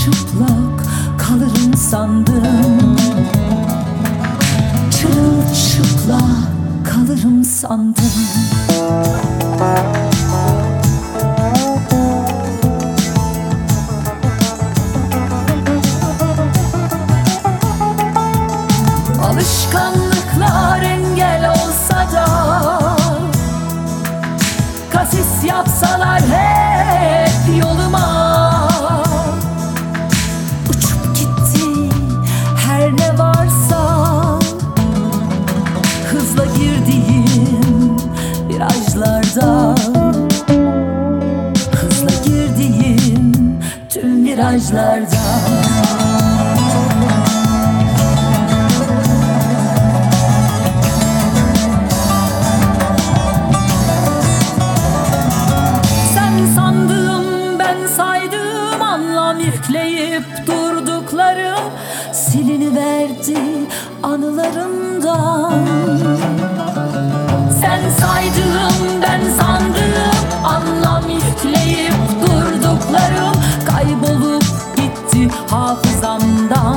Çırılçıplak kalırım sandım. Çırılçıplak kalırım sandım. Alışkanlıklar engel olsa da, kasis yapsalar hep yoluma, uçup gitti her ne varsa. Hızla girdiğim virajlarda, hızla girdiğim tüm virajlarda. Saydığım anlam yükleyip durduklarım siliniverdi anılarımdan. Sen saydığım, ben sandığım anlam yükleyip durduklarım kaybolup gitti hafızamdan.